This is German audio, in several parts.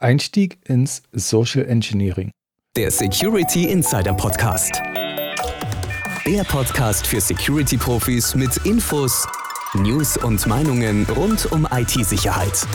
Einstieg ins Social Engineering. Der Security Insider Podcast. Der Podcast für Security-Profis mit Infos, News und Meinungen rund um IT-Sicherheit.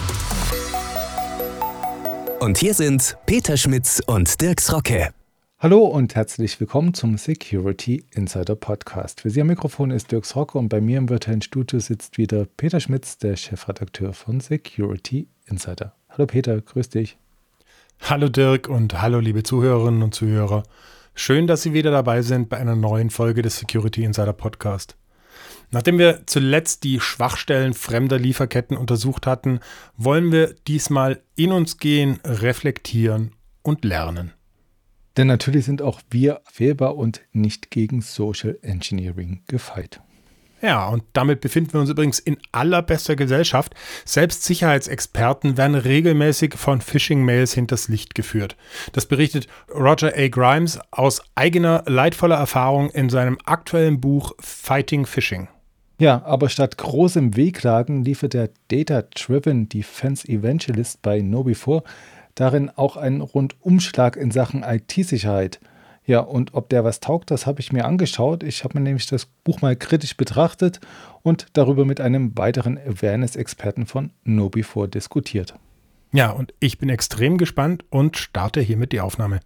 Und hier sind Peter Schmitz und Dirks Rocke. Hallo und herzlich willkommen zum Security Insider Podcast. Für Sie am Mikrofon ist Dirks Rocke und bei mir im virtuellen Studio sitzt wieder Peter Schmitz, der Chefredakteur von Security Insider. Hallo Peter, grüß dich. Hallo Dirk und hallo liebe Zuhörerinnen und Zuhörer. Schön, dass Sie wieder dabei sind bei einer neuen Folge des Security Insider Podcast. Nachdem wir zuletzt die Schwachstellen fremder Lieferketten untersucht hatten, wollen wir diesmal in uns gehen, reflektieren und lernen. Denn natürlich sind auch wir fehlbar und nicht gegen Social Engineering gefeit. Ja, und damit befinden wir uns übrigens in allerbester Gesellschaft. Selbst Sicherheitsexperten werden regelmäßig von Phishing-Mails hinters Licht geführt. Das berichtet Roger A. Grimes aus eigener leidvoller Erfahrung in seinem aktuellen Buch Fighting Phishing. Ja, aber statt großem Wehklagen liefert der Data-Driven Defense Evangelist bei KnowBe4 darin auch einen Rundumschlag in Sachen IT-Sicherheit. Ja, und ob der was taugt, das habe ich mir angeschaut. Ich habe mir nämlich das Buch mal kritisch betrachtet und darüber mit einem weiteren Awareness-Experten von KnowBe4 diskutiert. Ja, und ich bin extrem gespannt und starte hiermit die Aufnahme.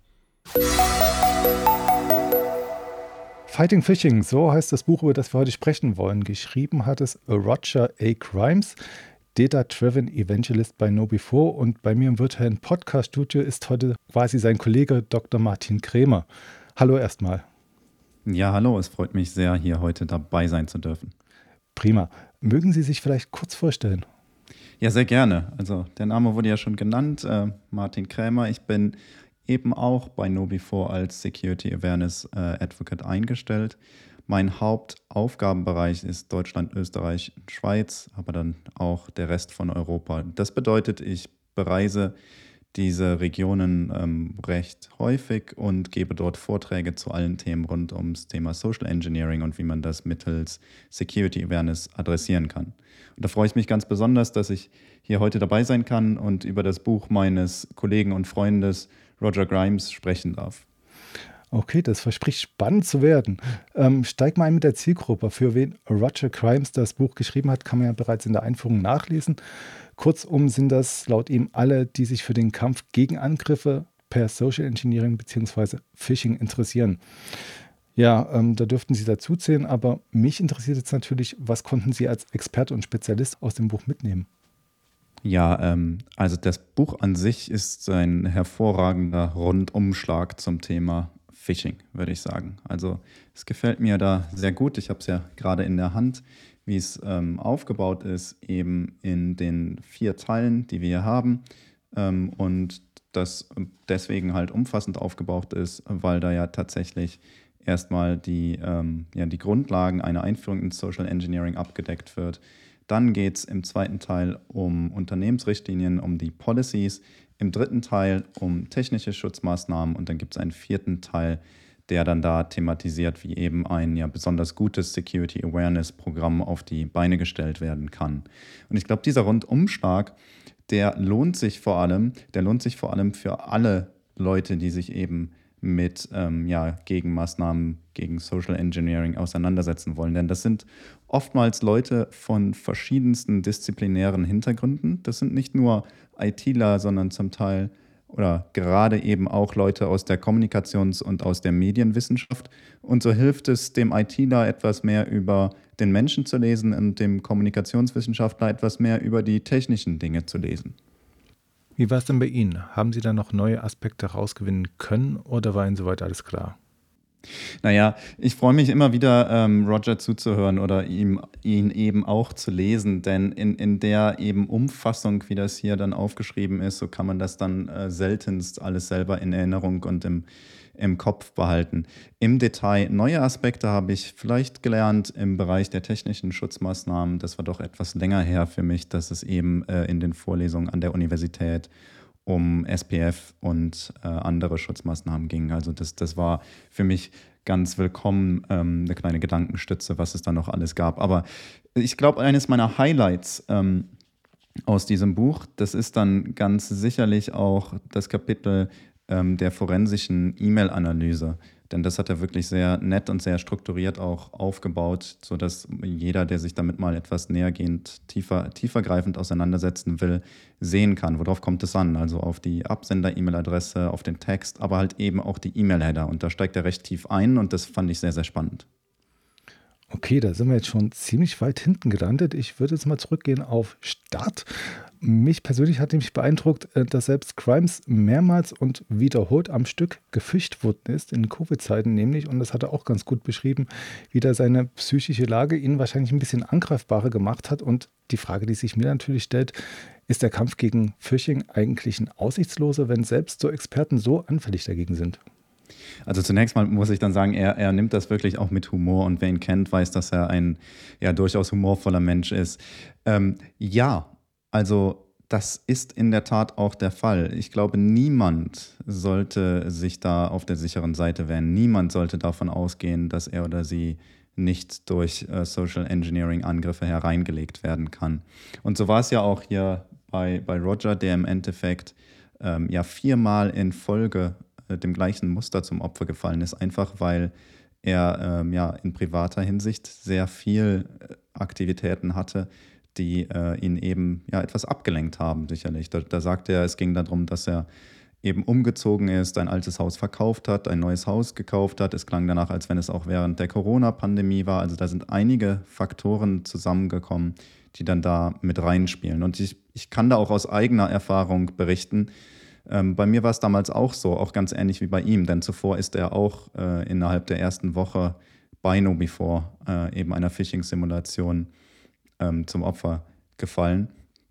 Fighting Phishing, so heißt das Buch, über das wir heute sprechen wollen. Geschrieben hat es Roger A. Grimes, Data-Driven Evangelist bei KnowBe4, und bei mir im virtuellen Podcast-Studio ist heute quasi sein Kollege Dr. Martin Krämer. Hallo erstmal. Ja, hallo, es freut mich sehr, hier heute dabei sein zu dürfen. Prima. Mögen Sie sich vielleicht kurz vorstellen? Ja, sehr gerne. Also der Name wurde ja schon genannt, Martin Krämer. Ich bin eben auch bei KnowBe4 als Security Awareness Advocate eingestellt. Mein Hauptaufgabenbereich ist Deutschland, Österreich, Schweiz, aber dann auch der Rest von Europa. Das bedeutet, ich bereise diese Regionen recht häufig und gebe dort Vorträge zu allen Themen rund ums Thema Social Engineering und wie man das mittels Security Awareness adressieren kann. Und da freue ich mich ganz besonders, dass ich hier heute dabei sein kann und über das Buch meines Kollegen und Freundes Roger Grimes sprechen darf. Okay, das verspricht spannend zu werden. Steig mal ein mit der Zielgruppe. Für wen Roger Grimes das Buch geschrieben hat, kann man ja bereits in der Einführung nachlesen. Kurzum sind das laut ihm alle, die sich für den Kampf gegen Angriffe per Social Engineering bzw. Phishing interessieren. Ja, da dürften Sie dazu zählen, aber mich interessiert jetzt natürlich, was konnten Sie als Experte und Spezialist aus dem Buch mitnehmen? Ja, also das Buch an sich ist ein hervorragender Rundumschlag zum Thema Phishing, würde ich sagen. Also es gefällt mir da sehr gut. Ich habe es ja gerade in der Hand, wie es aufgebaut ist, eben in den 4 Teilen, die wir hier haben. Und das deswegen halt umfassend aufgebaut ist, weil da ja tatsächlich erstmal die Grundlagen einer Einführung ins Social Engineering abgedeckt wird. Dann geht es im zweiten Teil um Unternehmensrichtlinien, um die Policies, im dritten Teil um technische Schutzmaßnahmen und dann gibt es einen 4. Teil, der dann da thematisiert, wie eben ein besonders gutes Security Awareness Programm auf die Beine gestellt werden kann. Und ich glaube, dieser Rundumschlag, der lohnt sich vor allem für alle Leute, die sich eben mit Gegenmaßnahmen gegen Social Engineering auseinandersetzen wollen. Denn das sind oftmals Leute von verschiedensten disziplinären Hintergründen. Das sind nicht nur ITler, sondern zum Teil oder gerade eben auch Leute aus der Kommunikations- und aus der Medienwissenschaft. Und so hilft es dem ITler etwas mehr über den Menschen zu lesen und dem Kommunikationswissenschaftler etwas mehr über die technischen Dinge zu lesen. Wie war es denn bei Ihnen? Haben Sie da noch neue Aspekte rausgewinnen können oder war Ihnen soweit alles klar? Naja, ich freue mich immer wieder, Roger zuzuhören oder ihn eben auch zu lesen, denn in der eben Umfassung, wie das hier dann aufgeschrieben ist, so kann man das dann seltenst alles selber in Erinnerung und im Kopf behalten. Im Detail neue Aspekte habe ich vielleicht gelernt im Bereich der technischen Schutzmaßnahmen. Das war doch etwas länger her für mich, dass es eben in den Vorlesungen an der Universität um SPF und andere Schutzmaßnahmen ging. Also das war für mich ganz willkommen, eine kleine Gedankenstütze, was es da noch alles gab. Aber ich glaube, eines meiner Highlights aus diesem Buch. Das ist dann ganz sicherlich auch das Kapitel der forensischen E-Mail-Analyse. Denn das hat er wirklich sehr nett und sehr strukturiert auch aufgebaut, sodass jeder, der sich damit mal etwas nähergehend, tiefergreifend auseinandersetzen will, sehen kann, worauf kommt es an. Also auf die Absender-E-Mail-Adresse, auf den Text, aber halt eben auch die E-Mail-Header. Und da steigt er recht tief ein und das fand ich sehr, sehr spannend. Okay, da sind wir jetzt schon ziemlich weit hinten gelandet. Ich würde jetzt mal zurückgehen auf Start. Mich persönlich hat nämlich beeindruckt, dass selbst Grimes mehrmals und wiederholt am Stück gefischt worden ist, in Covid-Zeiten nämlich. Und das hat er auch ganz gut beschrieben, wie da seine psychische Lage ihn wahrscheinlich ein bisschen angreifbarer gemacht hat. Und die Frage, die sich mir natürlich stellt, ist der Kampf gegen Phishing eigentlich ein aussichtsloser, wenn selbst so Experten so anfällig dagegen sind? Also zunächst mal muss ich dann sagen, er nimmt das wirklich auch mit Humor und wer ihn kennt, weiß, dass er ein ja durchaus humorvoller Mensch ist. Also das ist in der Tat auch der Fall. Ich glaube, niemand sollte sich da auf der sicheren Seite wählen. Niemand sollte davon ausgehen, dass er oder sie nicht durch Social Engineering-Angriffe hereingelegt werden kann. Und so war es ja auch hier bei Roger, der im Endeffekt 4-mal in Folge dem gleichen Muster zum Opfer gefallen ist, einfach weil er in privater Hinsicht sehr viel Aktivitäten hatte, die ihn eben etwas abgelenkt haben, sicherlich. Da sagt er, es ging darum, dass er eben umgezogen ist, ein altes Haus verkauft hat, ein neues Haus gekauft hat. Es klang danach, als wenn es auch während der Corona-Pandemie war. Also da sind einige Faktoren zusammengekommen, die dann da mit reinspielen. Und ich kann da auch aus eigener Erfahrung berichten. Bei mir war es damals auch so, auch ganz ähnlich wie bei ihm, denn zuvor ist er auch innerhalb der ersten Woche bei KnowBe4 eben einer Phishing-Simulation zum Opfer gefallen.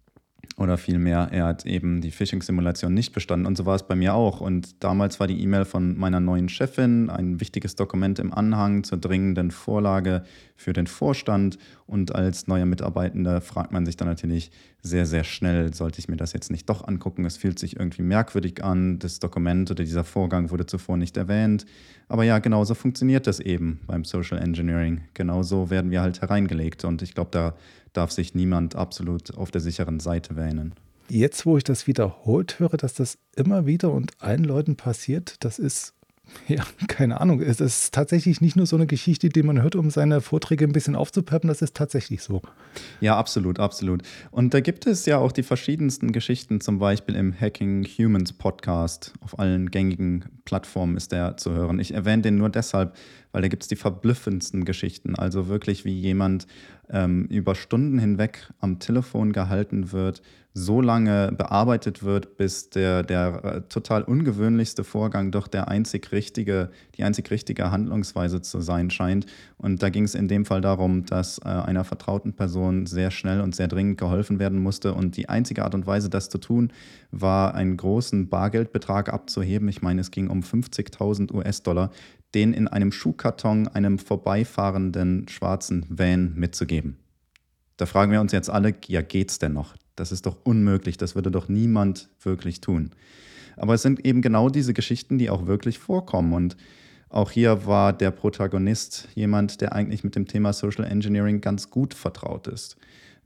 Oder vielmehr, er hat eben die Phishing-Simulation nicht bestanden und so war es bei mir auch. Und damals war die E-Mail von meiner neuen Chefin ein wichtiges Dokument im Anhang zur dringenden Vorlage für den Vorstand. Und als neuer Mitarbeitender fragt man sich dann natürlich sehr, sehr schnell, sollte ich mir das jetzt nicht doch angucken? Es fühlt sich irgendwie merkwürdig an, das Dokument oder dieser Vorgang wurde zuvor nicht erwähnt. Aber ja, genauso funktioniert das eben beim Social Engineering. Genauso werden wir halt hereingelegt und ich glaube, da darf sich niemand absolut auf der sicheren Seite wähnen. Jetzt, wo ich das wiederholt höre, dass das immer wieder und allen Leuten passiert, das ist, keine Ahnung, es ist tatsächlich nicht nur so eine Geschichte, die man hört, um seine Vorträge ein bisschen aufzupeppen, das ist tatsächlich so. Ja, absolut, absolut. Und da gibt es ja auch die verschiedensten Geschichten, zum Beispiel im Hacking Humans Podcast. Auf allen gängigen Plattformen ist der zu hören. Ich erwähne den nur deshalb, weil da gibt es die verblüffendsten Geschichten. Also wirklich, wie jemand über Stunden hinweg am Telefon gehalten wird, so lange bearbeitet wird, bis der total ungewöhnlichste Vorgang doch die einzig richtige Handlungsweise zu sein scheint. Und da ging es in dem Fall darum, dass einer vertrauten Person sehr schnell und sehr dringend geholfen werden musste. Und die einzige Art und Weise, das zu tun, war, einen großen Bargeldbetrag abzuheben. Ich meine, es ging um 50.000 US-Dollar, den in einem Schuhkarton einem vorbeifahrenden schwarzen Van mitzugeben. Da fragen wir uns jetzt alle, ja, geht's denn noch? Das ist doch unmöglich, das würde doch niemand wirklich tun. Aber es sind eben genau diese Geschichten, die auch wirklich vorkommen. Und auch hier war der Protagonist jemand, der eigentlich mit dem Thema Social Engineering ganz gut vertraut ist.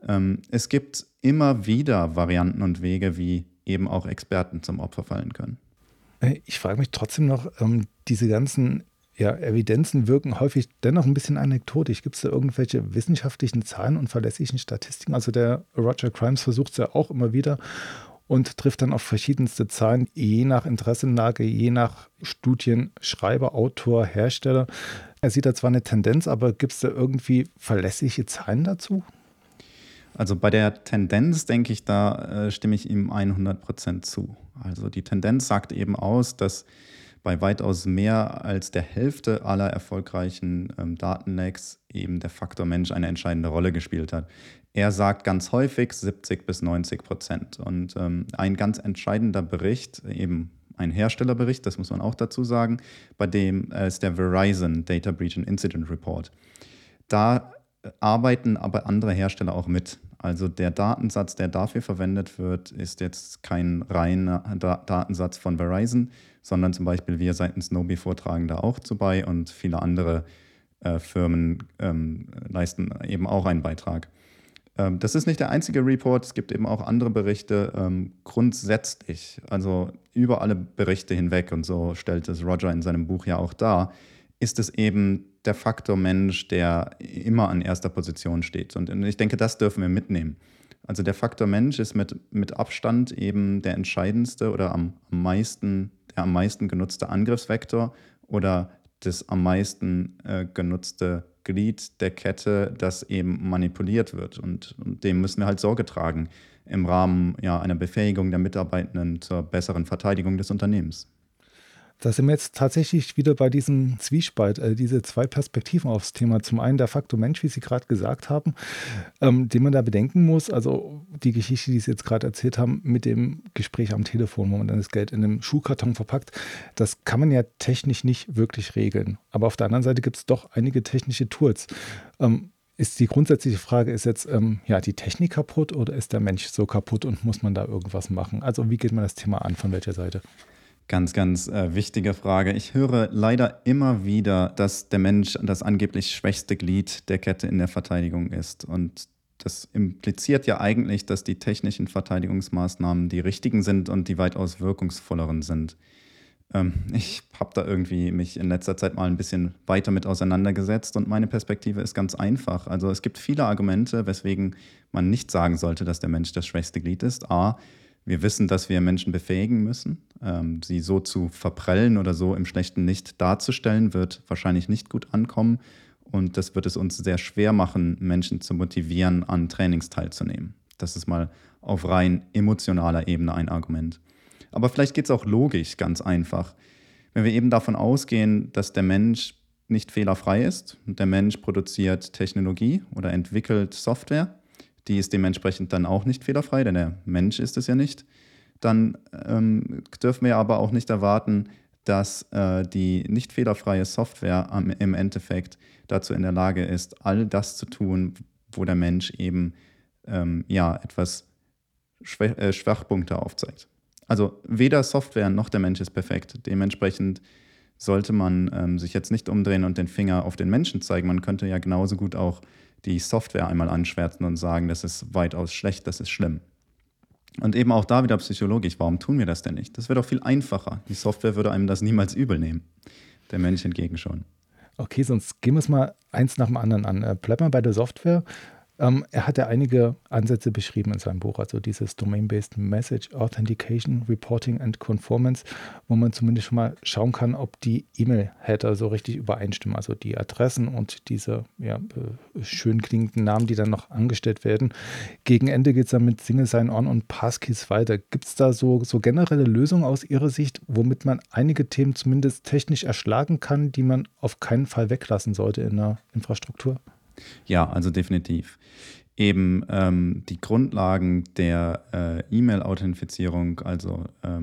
Es gibt immer wieder Varianten und Wege, wie eben auch Experten zum Opfer fallen können. Ich frage mich trotzdem noch, diese ganzen Evidenzen wirken häufig dennoch ein bisschen anekdotisch. Gibt es da irgendwelche wissenschaftlichen Zahlen und verlässlichen Statistiken? Also der Roger Grimes versucht es ja auch immer wieder und trifft dann auf verschiedenste Zahlen, je nach Interessenlage, je nach Studienschreiber, Autor, Hersteller. Er sieht da zwar eine Tendenz, aber gibt es da irgendwie verlässliche Zahlen dazu? Also bei der Tendenz, denke ich, da stimme ich ihm 100% zu. Also die Tendenz sagt eben aus, dass bei weitaus mehr als der Hälfte aller erfolgreichen Datenlecks eben der Faktor Mensch eine entscheidende Rolle gespielt hat. Er sagt ganz häufig 70-90%. Und ein ganz entscheidender Bericht, eben ein Herstellerbericht, das muss man auch dazu sagen, bei dem ist der Verizon Data Breach and Incident Report. Da arbeiten aber andere Hersteller auch mit. Also der Datensatz, der dafür verwendet wird, ist jetzt kein reiner Datensatz von Verizon, sondern zum Beispiel wir seitens KnowBe4 tragen da auch zu bei und viele andere Firmen leisten eben auch einen Beitrag. Das ist nicht der einzige Report, es gibt eben auch andere Berichte. Grundsätzlich, also über alle Berichte hinweg, und so stellt es Roger in seinem Buch ja auch dar, ist es eben der Faktor Mensch, der immer an erster Position steht. Und ich denke, das dürfen wir mitnehmen. Also der Faktor Mensch ist mit Abstand eben der entscheidendste oder der am meisten genutzte Angriffsvektor oder das am meisten genutzte Glied der Kette, das eben manipuliert wird. Und dem müssen wir halt Sorge tragen im Rahmen einer Befähigung der Mitarbeitenden zur besseren Verteidigung des Unternehmens. Da sind wir jetzt tatsächlich wieder bei diesem Zwiespalt, diese zwei Perspektiven aufs Thema. Zum einen der Faktor Mensch, wie Sie gerade gesagt haben, den man da bedenken muss. Also die Geschichte, die Sie jetzt gerade erzählt haben, mit dem Gespräch am Telefon, wo man dann das Geld in einem Schuhkarton verpackt, das kann man ja technisch nicht wirklich regeln. Aber auf der anderen Seite gibt es doch einige technische Tools. Ist die grundsätzliche Frage, ist jetzt die Technik kaputt oder ist der Mensch so kaputt und muss man da irgendwas machen? Also wie geht man das Thema an, von welcher Seite? Ganz, ganz wichtige Frage. Ich höre leider immer wieder, dass der Mensch das angeblich schwächste Glied der Kette in der Verteidigung ist. Und das impliziert ja eigentlich, dass die technischen Verteidigungsmaßnahmen die richtigen sind und die weitaus wirkungsvolleren sind. Ich habe da irgendwie mich in letzter Zeit mal ein bisschen weiter mit auseinandergesetzt und meine Perspektive ist ganz einfach. Also es gibt viele Argumente, weswegen man nicht sagen sollte, dass der Mensch das schwächste Glied ist. A, wir wissen, dass wir Menschen befähigen müssen. Sie so zu verprellen oder so im schlechten Licht darzustellen, wird wahrscheinlich nicht gut ankommen. Und das wird es uns sehr schwer machen, Menschen zu motivieren, an Trainings teilzunehmen. Das ist mal auf rein emotionaler Ebene ein Argument. Aber vielleicht geht es auch logisch ganz einfach. Wenn wir eben davon ausgehen, dass der Mensch nicht fehlerfrei ist und der Mensch produziert Technologie oder entwickelt Software, die ist dementsprechend dann auch nicht fehlerfrei, denn der Mensch ist es ja nicht, dann dürfen wir aber auch nicht erwarten, dass die nicht fehlerfreie Software im Endeffekt dazu in der Lage ist, all das zu tun, wo der Mensch eben etwas Schwachpunkte aufzeigt. Also weder Software noch der Mensch ist perfekt. Dementsprechend sollte man sich jetzt nicht umdrehen und den Finger auf den Menschen zeigen. Man könnte ja genauso gut auch die Software einmal anschwärzen und sagen, das ist weitaus schlecht, das ist schlimm. Und eben auch da wieder psychologisch, warum tun wir das denn nicht? Das wäre doch viel einfacher. Die Software würde einem das niemals übel nehmen. Der Mensch hingegen schon. Okay, sonst gehen wir es mal eins nach dem anderen an. Bleiben wir bei der Software. Er hat ja einige Ansätze beschrieben in seinem Buch, also dieses Domain-Based Message Authentication, Reporting and Conformance, wo man zumindest schon mal schauen kann, ob die E-Mail-Header so richtig übereinstimmen, also die Adressen und diese schön klingenden Namen, die dann noch angestellt werden. Gegen Ende geht es dann mit Single Sign-On und Passkeys weiter. Gibt es da so generelle Lösungen aus Ihrer Sicht, womit man einige Themen zumindest technisch erschlagen kann, die man auf keinen Fall weglassen sollte in der Infrastruktur? Ja, also definitiv. Eben die Grundlagen der E-Mail-Authentifizierung, also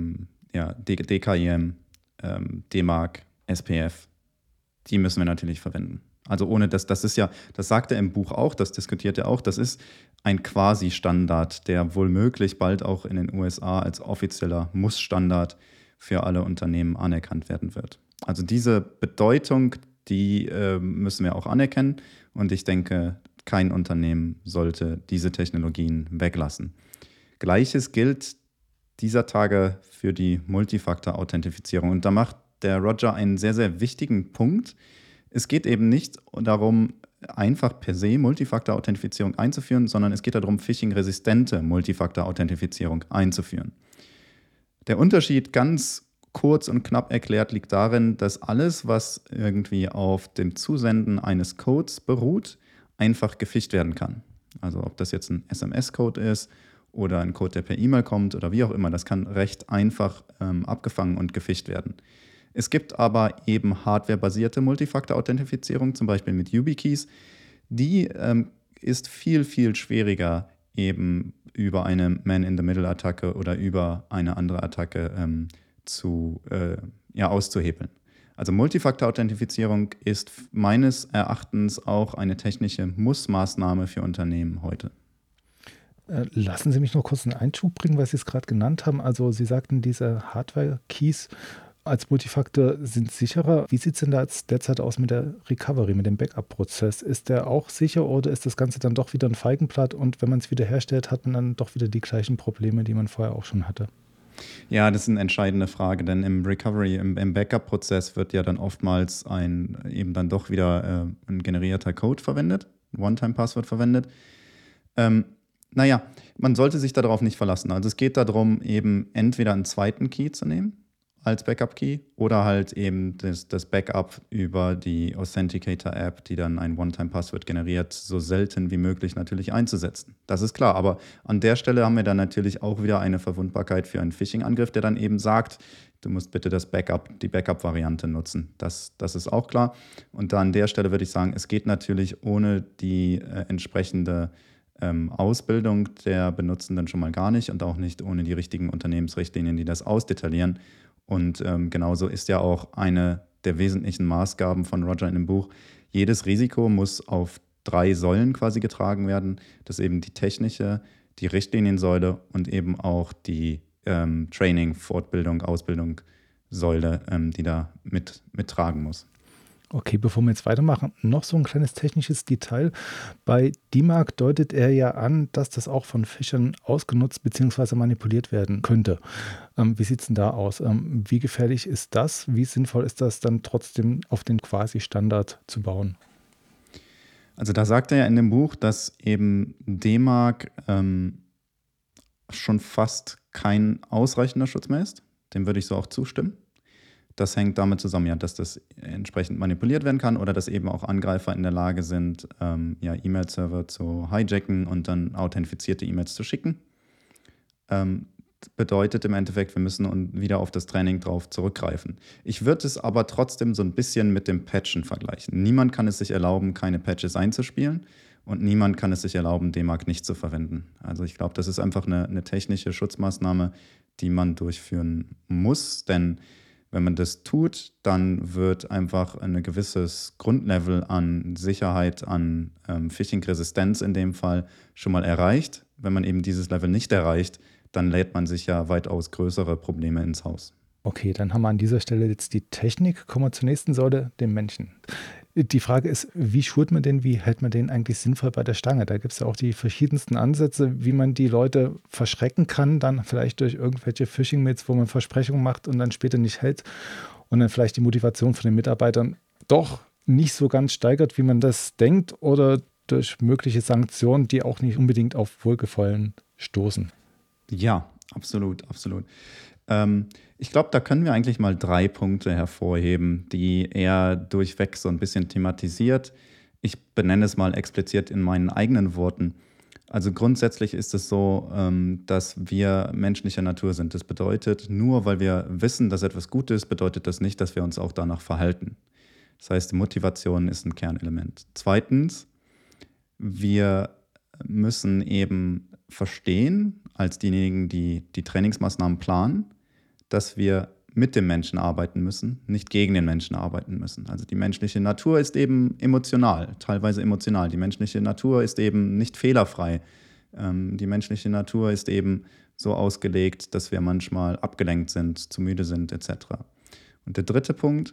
DKIM, DMARC, SPF, die müssen wir natürlich verwenden. Also ohne das ist ja, das sagt er im Buch auch, das diskutiert er auch, das ist ein Quasi-Standard, der womöglich bald auch in den USA als offizieller Muss-Standard für alle Unternehmen anerkannt werden wird. Also diese Bedeutung, die müssen wir auch anerkennen. Und ich denke, kein Unternehmen sollte diese Technologien weglassen. Gleiches gilt dieser Tage für die Multifaktor-Authentifizierung. Und da macht der Roger einen sehr, sehr wichtigen Punkt. Es geht eben nicht darum, einfach per se Multifaktor-Authentifizierung einzuführen, sondern es geht darum, phishing-resistente Multifaktor-Authentifizierung einzuführen. Der Unterschied ganz kurz und knapp erklärt liegt darin, dass alles, was irgendwie auf dem Zusenden eines Codes beruht, einfach gefischt werden kann. Also ob das jetzt ein SMS-Code ist oder ein Code, der per E-Mail kommt oder wie auch immer, das kann recht einfach abgefangen und gefischt werden. Es gibt aber eben hardwarebasierte Multifaktor-Authentifizierung, zum Beispiel mit YubiKeys. Die ist viel, viel schwieriger eben über eine Man-in-the-Middle-Attacke oder über eine andere Attacke auszuhebeln. Also Multifaktor-Authentifizierung ist meines Erachtens auch eine technische Mussmaßnahme für Unternehmen heute. Lassen Sie mich noch kurz einen Einschub bringen, was Sie es gerade genannt haben. Also Sie sagten, diese Hardware-Keys, als Multifaktor sind sicherer. Wie sieht es denn da jetzt derzeit aus mit der Recovery, mit dem Backup-Prozess? Ist der auch sicher oder ist das Ganze dann doch wieder ein Feigenblatt und wenn man es wiederherstellt, hat man dann doch wieder die gleichen Probleme, die man vorher auch schon hatte? Ja, das ist eine entscheidende Frage, denn im Recovery, im Backup-Prozess wird ja dann oftmals eben dann doch wieder ein generierter Code verwendet, ein One-Time-Passwort verwendet. Naja, man sollte sich darauf nicht verlassen. Also es geht darum, eben entweder einen zweiten Key zu nehmen als Backup-Key oder halt eben das Backup über die Authenticator-App, die dann ein One-Time-Passwort generiert, so selten wie möglich natürlich einzusetzen. Das ist klar, aber an der Stelle haben wir dann natürlich auch wieder eine Verwundbarkeit für einen Phishing-Angriff, der dann eben sagt, du musst bitte die Backup-Variante nutzen. Das ist auch klar. Und da an der Stelle würde ich sagen, es geht natürlich ohne die entsprechende Ausbildung der Benutzenden schon mal gar nicht und auch nicht ohne die richtigen Unternehmensrichtlinien, die das ausdetaillieren. Und genauso ist ja auch eine der wesentlichen Maßgaben von Roger in dem Buch, jedes Risiko muss auf 3 Säulen quasi getragen werden. Das ist eben die technische, die Richtliniensäule und eben auch die Training, Fortbildung, Ausbildung Säule, die da mittragen muss. Okay, bevor wir jetzt weitermachen, noch so ein kleines technisches Detail. Bei DMARC deutet er ja an, dass das auch von Fischern ausgenutzt bzw. manipuliert werden könnte. Wie sieht es denn da aus? Wie gefährlich ist das? Wie sinnvoll ist das dann trotzdem auf den Quasi-Standard zu bauen? Also da sagt er ja in dem Buch, dass eben DMARC schon fast kein ausreichender Schutz mehr ist. Dem würde ich so auch zustimmen. Das hängt damit zusammen, ja, dass das entsprechend manipuliert werden kann oder dass eben auch Angreifer in der Lage sind, E-Mail-Server zu hijacken und dann authentifizierte E-Mails zu schicken. Bedeutet im Endeffekt, wir müssen wieder auf das Training drauf zurückgreifen. Ich würde es aber trotzdem so ein bisschen mit dem Patchen vergleichen. Niemand kann es sich erlauben, keine Patches einzuspielen und niemand kann es sich erlauben, DMARC nicht zu verwenden. Also ich glaube, das ist einfach eine technische Schutzmaßnahme, die man durchführen muss, denn wenn man das tut, dann wird einfach ein gewisses Grundlevel an Sicherheit, an Phishing-Resistenz in dem Fall schon mal erreicht. Wenn man eben dieses Level nicht erreicht, dann lädt man sich ja weitaus größere Probleme ins Haus. Okay, dann haben wir an dieser Stelle jetzt die Technik. Kommen wir zur nächsten Säule, dem Menschen. Die Frage ist, wie schult man den, wie hält man den eigentlich sinnvoll bei der Stange? Da gibt es ja auch die verschiedensten Ansätze, wie man die Leute verschrecken kann, dann vielleicht durch irgendwelche Phishing-Mails, wo man Versprechungen macht und dann später nicht hält und dann vielleicht die Motivation von den Mitarbeitern doch nicht so ganz steigert, wie man das denkt oder durch mögliche Sanktionen, die auch nicht unbedingt auf Wohlgefallen stoßen. Ja, absolut. Ich glaube, da können wir eigentlich mal 3 Punkte hervorheben, die er durchweg so ein bisschen thematisiert. Ich benenne es mal explizit in meinen eigenen Worten. Also grundsätzlich ist es so, dass wir menschlicher Natur sind. Das bedeutet, nur weil wir wissen, dass etwas gut ist, bedeutet das nicht, dass wir uns auch danach verhalten. Das heißt, Motivation ist ein Kernelement. Zweitens, wir müssen eben verstehen, als diejenigen, die die Trainingsmaßnahmen planen, dass wir mit dem Menschen arbeiten müssen, nicht gegen den Menschen arbeiten müssen. Also die menschliche Natur ist eben emotional, teilweise emotional. Die menschliche Natur ist eben nicht fehlerfrei. Die menschliche Natur ist eben so ausgelegt, dass wir manchmal abgelenkt sind, zu müde sind, etc. Und der dritte Punkt,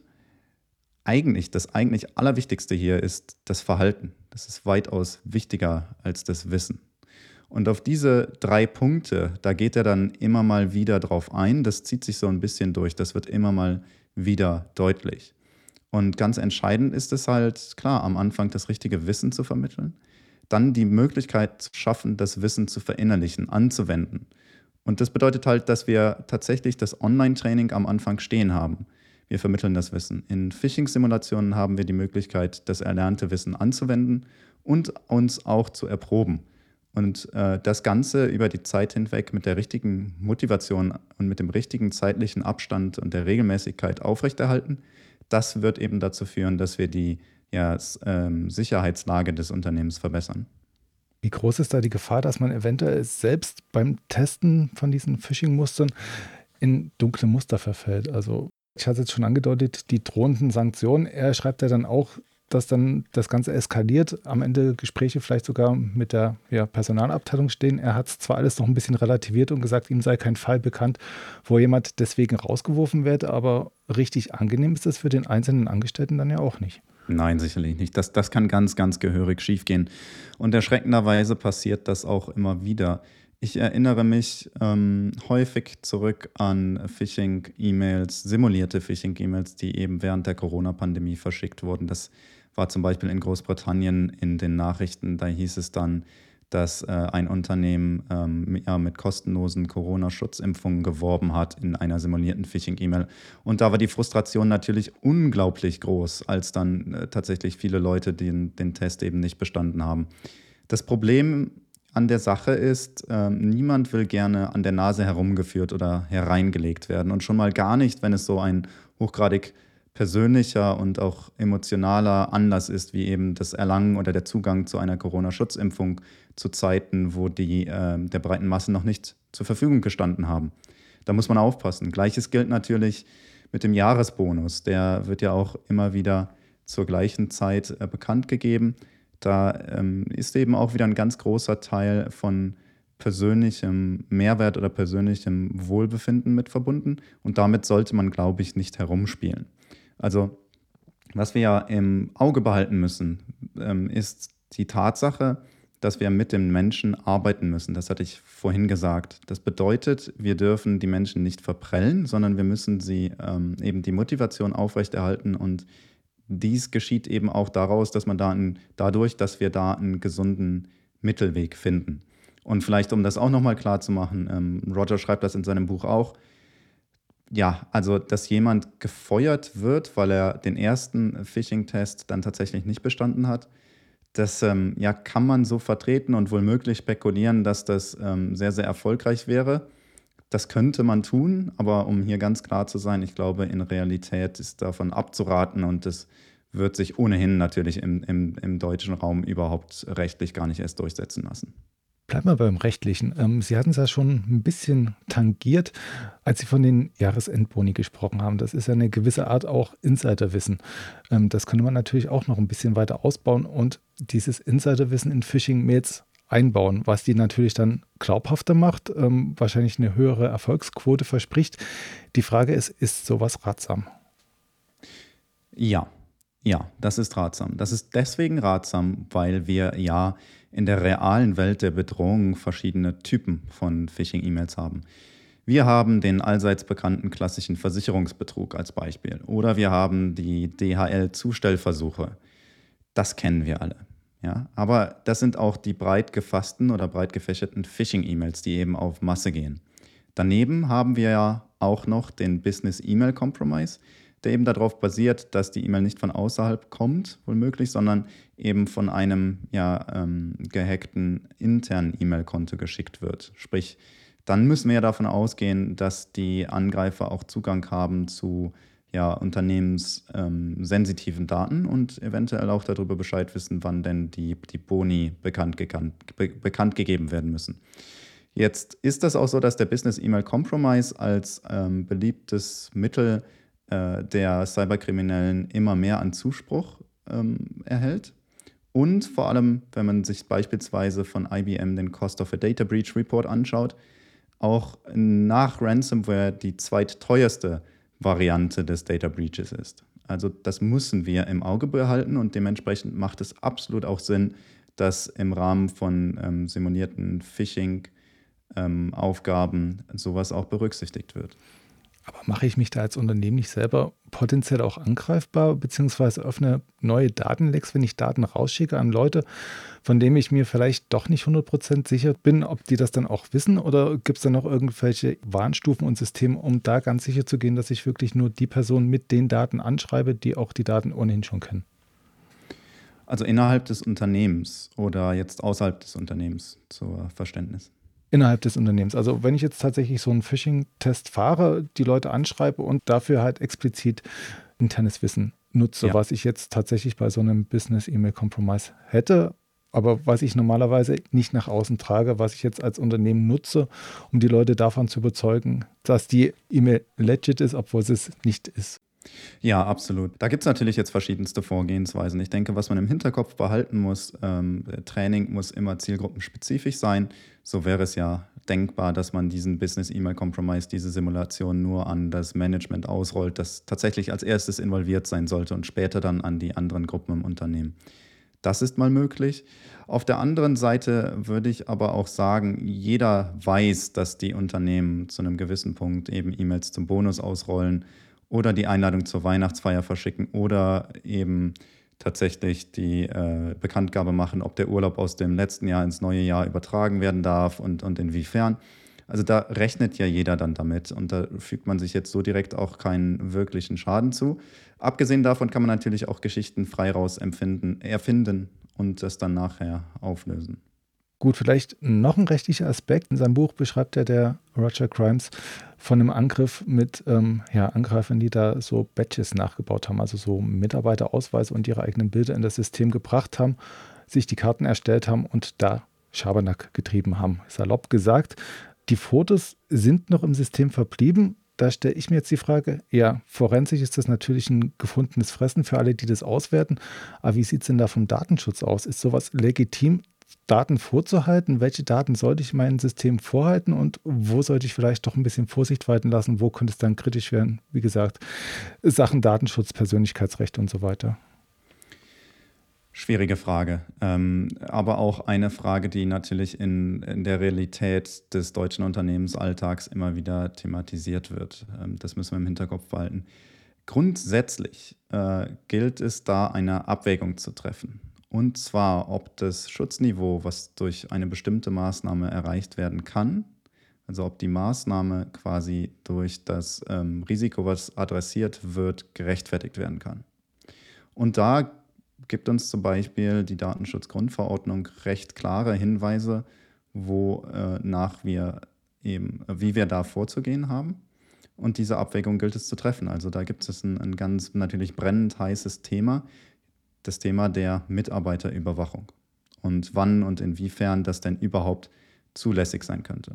das eigentlich Allerwichtigste hier ist das Verhalten. Das ist weitaus wichtiger als das Wissen. Und auf diese 3 Punkte, da geht er dann immer mal wieder drauf ein. Das zieht sich so ein bisschen durch. Das wird immer mal wieder deutlich. Und ganz entscheidend ist es halt, klar, am Anfang das richtige Wissen zu vermitteln, dann die Möglichkeit zu schaffen, das Wissen zu verinnerlichen, anzuwenden. Und das bedeutet halt, dass wir tatsächlich das Online-Training am Anfang stehen haben. Wir vermitteln das Wissen. In Phishing-Simulationen haben wir die Möglichkeit, das erlernte Wissen anzuwenden und uns auch zu erproben. Und das Ganze über die Zeit hinweg mit der richtigen Motivation und mit dem richtigen zeitlichen Abstand und der Regelmäßigkeit aufrechterhalten, das wird eben dazu führen, dass wir die Sicherheitslage des Unternehmens verbessern. Wie groß ist da die Gefahr, dass man eventuell selbst beim Testen von diesen Phishing-Mustern in dunkle Muster verfällt? Also ich hatte es jetzt schon angedeutet, die drohenden Sanktionen. Er schreibt ja dann auch, dass dann das Ganze eskaliert, am Ende Gespräche vielleicht sogar mit der Personalabteilung stehen. Er hat zwar alles noch ein bisschen relativiert und gesagt, ihm sei kein Fall bekannt, wo jemand deswegen rausgeworfen werde, aber richtig angenehm ist das für den einzelnen Angestellten dann ja auch nicht. Nein, sicherlich nicht. Das kann ganz, ganz gehörig schiefgehen. Und erschreckenderweise passiert das auch immer wieder. Ich erinnere mich häufig zurück an Phishing-E-Mails, simulierte Phishing-E-Mails, die eben während der Corona-Pandemie verschickt wurden. Das war zum Beispiel in Großbritannien in den Nachrichten. Da hieß es dann, dass ein Unternehmen mit kostenlosen Corona-Schutzimpfungen geworben hat in einer simulierten Phishing-E-Mail. Und da war die Frustration natürlich unglaublich groß, als dann tatsächlich viele Leute den Test eben nicht bestanden haben. Das Problem an der Sache ist, niemand will gerne an der Nase herumgeführt oder hereingelegt werden. Und schon mal gar nicht, wenn es so ein hochgradig persönlicher und auch emotionaler Anlass ist, wie eben das Erlangen oder der Zugang zu einer Corona-Schutzimpfung zu Zeiten, wo die der breiten Masse noch nicht zur Verfügung gestanden haben. Da muss man aufpassen. Gleiches gilt natürlich mit dem Jahresbonus. Der wird ja auch immer wieder zur gleichen Zeit bekannt gegeben. Da ist eben auch wieder ein ganz großer Teil von persönlichem Mehrwert oder persönlichem Wohlbefinden mit verbunden. Und damit sollte man, glaube ich, nicht herumspielen. Also, was wir ja im Auge behalten müssen, ist die Tatsache, dass wir mit den Menschen arbeiten müssen. Das hatte ich vorhin gesagt. Das bedeutet, wir dürfen die Menschen nicht verprellen, sondern wir müssen sie eben die Motivation aufrechterhalten. Und dies geschieht eben auch dadurch, dass wir da einen gesunden Mittelweg finden. Und vielleicht, um das auch nochmal klar zu machen, Roger schreibt das in seinem Buch auch, ja, also dass jemand gefeuert wird, weil er den ersten Phishing-Test dann tatsächlich nicht bestanden hat, das kann man so vertreten und wohl möglich spekulieren, dass das sehr, sehr erfolgreich wäre. Das könnte man tun, aber um hier ganz klar zu sein, ich glaube, in Realität ist davon abzuraten und es wird sich ohnehin natürlich im deutschen Raum überhaupt rechtlich gar nicht erst durchsetzen lassen. Bleiben wir beim Rechtlichen. Sie hatten es ja schon ein bisschen tangiert, als Sie von den Jahresendboni gesprochen haben. Das ist ja eine gewisse Art auch Insiderwissen. Das könnte man natürlich auch noch ein bisschen weiter ausbauen und dieses Insiderwissen in Phishing-Mails einbauen, was die natürlich dann glaubhafter macht, wahrscheinlich eine höhere Erfolgsquote verspricht. Die Frage ist sowas ratsam? Ja, das ist ratsam. Das ist deswegen ratsam, weil wir ja in der realen Welt der Bedrohung verschiedene Typen von Phishing-E-Mails haben. Wir haben den allseits bekannten klassischen Versicherungsbetrug als Beispiel. Oder wir haben die DHL-Zustellversuche. Das kennen wir alle. Ja? Aber das sind auch die breit gefassten oder breit gefächerten Phishing-E-Mails, die eben auf Masse gehen. Daneben haben wir ja auch noch den Business-E-Mail-Compromise, der eben darauf basiert, dass die E-Mail nicht von außerhalb kommt, womöglich, sondern eben von einem gehackten internen E-Mail-Konto geschickt wird. Sprich, dann müssen wir ja davon ausgehen, dass die Angreifer auch Zugang haben zu unternehmenssensitiven Daten und eventuell auch darüber Bescheid wissen, wann denn die Boni bekannt gegeben werden müssen. Jetzt ist das auch so, dass der Business-E-Mail-Compromise als beliebtes Mittel der Cyberkriminellen immer mehr an Zuspruch erhält. Und vor allem, wenn man sich beispielsweise von IBM den Cost of a Data Breach Report anschaut, auch nach Ransomware die zweitteuerste Variante des Data Breaches ist. Also das müssen wir im Auge behalten und dementsprechend macht es absolut auch Sinn, dass im Rahmen von simulierten Phishing-Aufgaben sowas auch berücksichtigt wird. Aber mache ich mich da als Unternehmen nicht selber potenziell auch angreifbar, beziehungsweise öffne neue Datenlecks, wenn ich Daten rausschicke an Leute, von denen ich mir vielleicht doch nicht 100% sicher bin, ob die das dann auch wissen? Oder gibt es da noch irgendwelche Warnstufen und Systeme, um da ganz sicher zu gehen, dass ich wirklich nur die Person mit den Daten anschreibe, die auch die Daten ohnehin schon kennen? Also innerhalb des Unternehmens oder jetzt außerhalb des Unternehmens zur Verständnis? Innerhalb des Unternehmens. Also wenn ich jetzt tatsächlich so einen Phishing-Test fahre, die Leute anschreibe und dafür halt explizit internes Wissen nutze, was ich jetzt tatsächlich bei so einem Business-E-Mail-Compromise hätte, aber was ich normalerweise nicht nach außen trage, was ich jetzt als Unternehmen nutze, um die Leute davon zu überzeugen, dass die E-Mail legit ist, obwohl sie es nicht ist. Ja, absolut. Da gibt es natürlich jetzt verschiedenste Vorgehensweisen. Ich denke, was man im Hinterkopf behalten muss, Training muss immer zielgruppenspezifisch sein. So wäre es ja denkbar, dass man diesen Business-E-Mail-Compromise, diese Simulation nur an das Management ausrollt, das tatsächlich als erstes involviert sein sollte und später dann an die anderen Gruppen im Unternehmen. Das ist mal möglich. Auf der anderen Seite würde ich aber auch sagen, jeder weiß, dass die Unternehmen zu einem gewissen Punkt eben E-Mails zum Bonus ausrollen oder die Einladung zur Weihnachtsfeier verschicken oder eben tatsächlich die Bekanntgabe machen, ob der Urlaub aus dem letzten Jahr ins neue Jahr übertragen werden darf und inwiefern. Also da rechnet ja jeder dann damit und da fügt man sich jetzt so direkt auch keinen wirklichen Schaden zu. Abgesehen davon kann man natürlich auch Geschichten frei raus erfinden und das dann nachher auflösen. Gut, vielleicht noch ein rechtlicher Aspekt. In seinem Buch beschreibt der Roger Grimes von einem Angriff mit Angreifern, die da so Badges nachgebaut haben, also so Mitarbeiterausweise und ihre eigenen Bilder in das System gebracht haben, sich die Karten erstellt haben und da Schabernack getrieben haben. Salopp gesagt, die Fotos sind noch im System verblieben. Da stelle ich mir jetzt die Frage, ja, forensisch ist das natürlich ein gefundenes Fressen für alle, die das auswerten. Aber wie sieht es denn da vom Datenschutz aus? Ist sowas legitim, Daten vorzuhalten? Welche Daten sollte ich in meinem System vorhalten und wo sollte ich vielleicht doch ein bisschen Vorsicht walten lassen? Wo könnte es dann kritisch werden? Wie gesagt, Sachen Datenschutz, Persönlichkeitsrechte und so weiter. Schwierige Frage, aber auch eine Frage, die natürlich in der Realität des deutschen Unternehmensalltags immer wieder thematisiert wird. Das müssen wir im Hinterkopf behalten. Grundsätzlich gilt es da, eine Abwägung zu treffen. Und zwar, ob das Schutzniveau, was durch eine bestimmte Maßnahme erreicht werden kann, also ob die Maßnahme quasi durch das Risiko, was adressiert wird, gerechtfertigt werden kann. Und da gibt uns zum Beispiel die Datenschutzgrundverordnung recht klare Hinweise, wie wir da vorzugehen haben. Und diese Abwägung gilt es zu treffen. Also da gibt es ein ganz natürlich brennend heißes Thema, das Thema der Mitarbeiterüberwachung und wann und inwiefern das denn überhaupt zulässig sein könnte.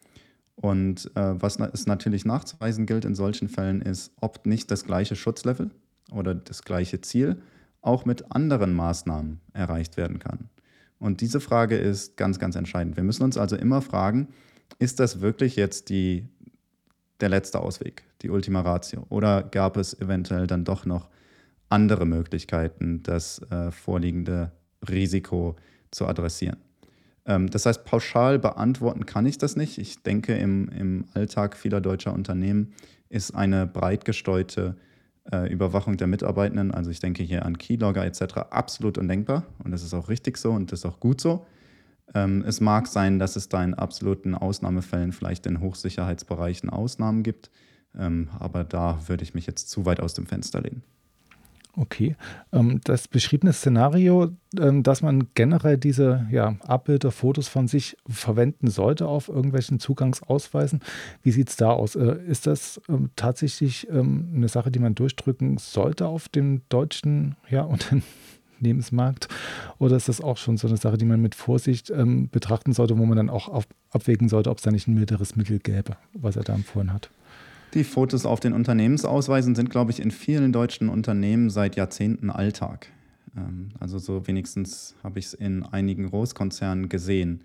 Und was es natürlich nachzuweisen gilt in solchen Fällen ist, ob nicht das gleiche Schutzlevel oder das gleiche Ziel auch mit anderen Maßnahmen erreicht werden kann. Und diese Frage ist ganz, ganz entscheidend. Wir müssen uns also immer fragen, ist das wirklich jetzt der letzte Ausweg, die Ultima Ratio? Oder gab es eventuell dann doch noch andere Möglichkeiten, das vorliegende Risiko zu adressieren? Das heißt, pauschal beantworten kann ich das nicht. Ich denke, im Alltag vieler deutscher Unternehmen ist eine breit gestreute Überwachung der Mitarbeitenden, also ich denke hier an Keylogger etc., absolut undenkbar und das ist auch richtig so und das ist auch gut so. Es mag sein, dass es da in absoluten Ausnahmefällen vielleicht in Hochsicherheitsbereichen Ausnahmen gibt, aber da würde ich mich jetzt zu weit aus dem Fenster lehnen. Okay, das beschriebene Szenario, dass man generell diese Abbilder, Fotos von sich verwenden sollte auf irgendwelchen Zugangsausweisen, wie sieht es da aus? Ist das tatsächlich eine Sache, die man durchdrücken sollte auf dem deutschen Unternehmensmarkt? Oder ist das auch schon so eine Sache, die man mit Vorsicht betrachten sollte, wo man dann auch abwägen sollte, ob es da nicht ein milderes Mittel gäbe, was er da empfohlen hat? Die Fotos auf den Unternehmensausweisen sind, glaube ich, in vielen deutschen Unternehmen seit Jahrzehnten Alltag. Also so wenigstens habe ich es in einigen Großkonzernen gesehen.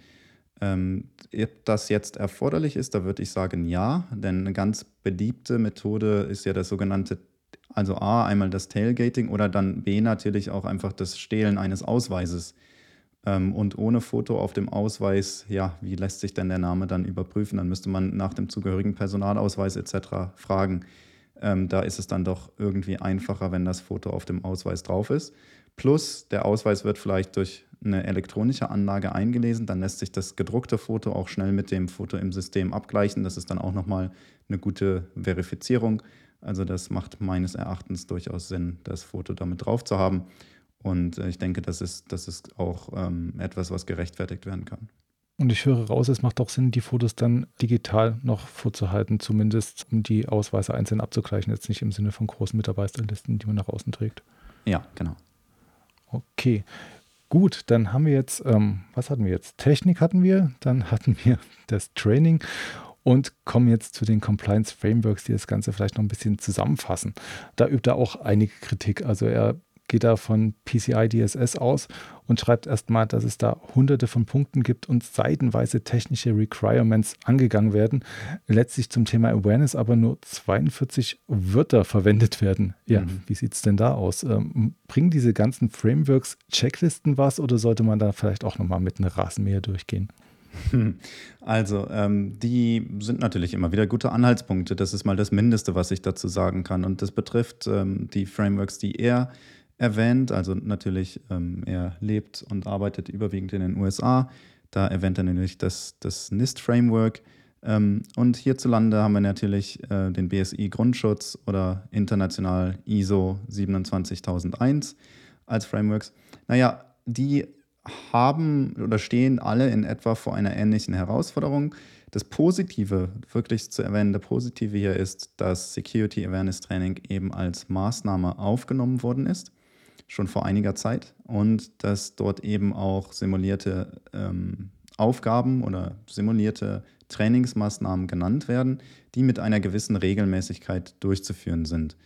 Ob das jetzt erforderlich ist, da würde ich sagen ja, denn eine ganz beliebte Methode ist ja das sogenannte, also A, einmal das Tailgating oder dann B, natürlich auch einfach das Stehlen eines Ausweises. Und ohne Foto auf dem Ausweis, wie lässt sich denn der Name dann überprüfen? Dann müsste man nach dem zugehörigen Personalausweis etc. fragen. Da ist es dann doch irgendwie einfacher, wenn das Foto auf dem Ausweis drauf ist. Plus, der Ausweis wird vielleicht durch eine elektronische Anlage eingelesen. Dann lässt sich das gedruckte Foto auch schnell mit dem Foto im System abgleichen. Das ist dann auch nochmal eine gute Verifizierung. Also das macht meines Erachtens durchaus Sinn, das Foto damit drauf zu haben. Und ich denke, das ist auch etwas, was gerechtfertigt werden kann. Und ich höre raus, es macht auch Sinn, die Fotos dann digital noch vorzuhalten, zumindest um die Ausweise einzeln abzugleichen, jetzt nicht im Sinne von großen Mitarbeiterlisten, die man nach außen trägt. Ja, genau. Okay, gut, dann haben wir jetzt, was hatten wir jetzt? Technik hatten wir, dann hatten wir das Training und kommen jetzt zu den Compliance Frameworks, die das Ganze vielleicht noch ein bisschen zusammenfassen. Da übt er auch einige Kritik. Also er geht da von PCI DSS aus und schreibt erstmal, dass es da hunderte von Punkten gibt und seitenweise technische Requirements angegangen werden. Letztlich zum Thema Awareness aber nur 42 Wörter verwendet werden. Ja, Wie sieht es denn da aus? Bringen diese ganzen Frameworks Checklisten was oder sollte man da vielleicht auch nochmal mit einem Rasenmäher durchgehen? Also, die sind natürlich immer wieder gute Anhaltspunkte. Das ist mal das Mindeste, was ich dazu sagen kann. Und das betrifft die Frameworks, die er erwähnt. Also natürlich, er lebt und arbeitet überwiegend in den USA. Da erwähnt er nämlich das NIST-Framework. Und hierzulande haben wir natürlich den BSI-Grundschutz oder international ISO 27001 als Frameworks. Naja, die haben oder stehen alle in etwa vor einer ähnlichen Herausforderung. Das Positive, wirklich zu erwähnende Positive hier ist, dass Security Awareness Training eben als Maßnahme aufgenommen worden ist, schon vor einiger Zeit, und dass dort eben auch simulierte Aufgaben oder simulierte Trainingsmaßnahmen genannt werden, die mit einer gewissen Regelmäßigkeit durchzuführen sind.